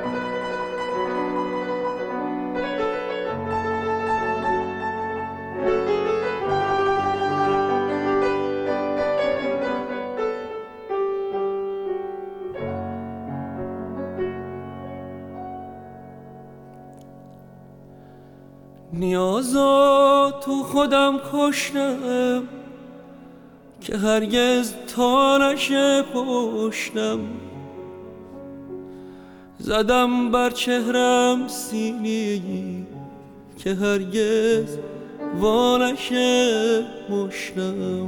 نیازا تو خودم کشتم که هرگز تا نشه پشتم، زدم بر چهرم سیلی که هرگز وا نشه مشتم.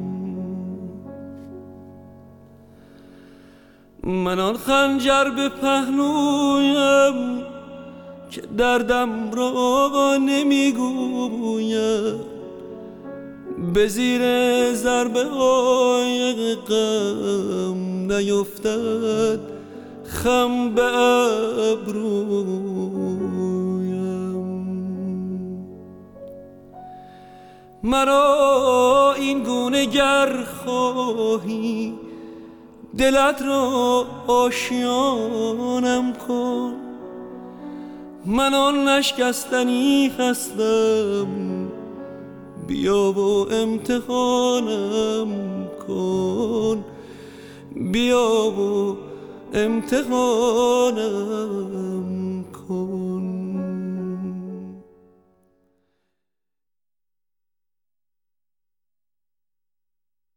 من آن خنجر به پهلویم که دردم را نمیگویم، به زیر ضربه های غم نیفتد خم به ابرویم. مرا این گونه گر خواهی دلت را آشیانم کن، من آن نشکستنی هستم، بیا و امتحانم کن، بیا و امتحانم کن.